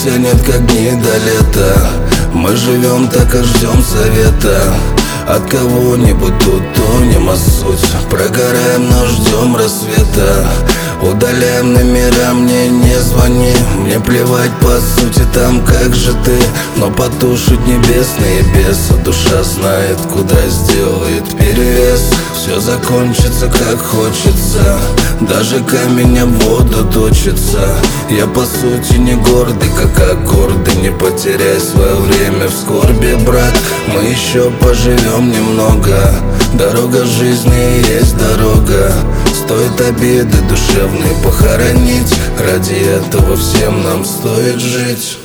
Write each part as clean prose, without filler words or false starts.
тянет как дни до лета. Мы живем так и ждем совета от кого-нибудь, тут тонем, а суть прогораем, но ждем рассвета. Удаляем номера, мне не звони. Мне плевать по сути там, как же ты. Но потушить небесные бесы. Душа знает, куда сделает перевес. Все закончится как хочется. Даже камень об воду точится. Я по сути не гордый, как аккорды. Не потеряй свое время в скорби, брат. Мы еще поживем немного. Дорога жизни есть дорога. Стоит обиды душевные похоронить. Ради этого всем нам стоит жить.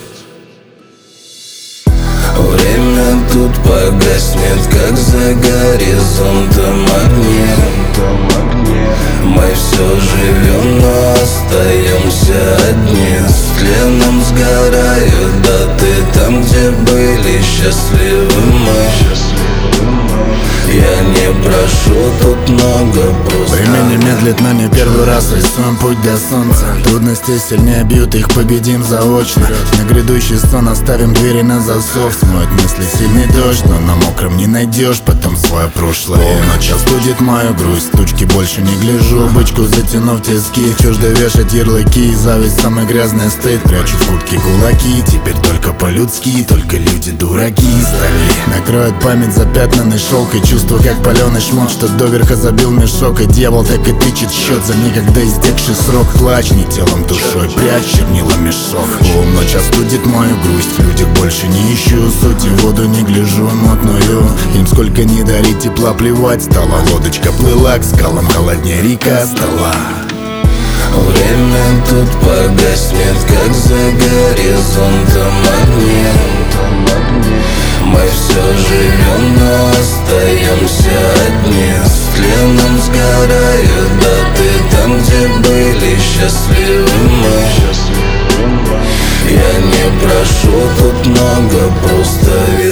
Время тут погаснет, как за горизонтом огни. Мы все живем, но остаемся одни. С тленом сгорают даты там, где были счастливы мы. Я не прошу тут много, просто время не медлит нами первый раз, рисуем путь до солнца. Трудности сильнее бьют, их победим заочно. На грядущий сон оставим двери на засов. Смоет мысли сильный дождь, но на мокром не найдешь потом свое прошлое. Полночь остудит мою грусть, тучки больше не гляжу. Бычку затянув тиски, чуждо вешать ярлыки. Зависть самый грязный стыд, прячу в куртке кулаки. Теперь только по-людски, только люди дураки стали. Накроет память запятнанный шелк и чувство, как паленый шмот, что доверха забил мешок. И дьявол так и тычет счет за некогда истекший срок. Плачь не телом, душой, прячь чернила мешок. Полночь остудит мою грусть, в людях больше не ищу сути. В воду не гляжу мутную, им сколько не дарить тепла плевать. Стала лодочка, плыла к скалам, холоднее река стала. Время тут погаснет, как за горизонтом огни. Мы все живем, но остаемся одни. С тленом сгорают даты там, где были счастливы мы. Я не прошу тут много, просто